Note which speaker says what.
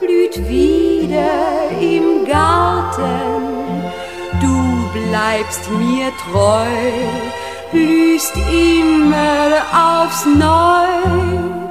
Speaker 1: blüht wieder im Garten. Du bleibst mir treu, blühst immer aufs Neu.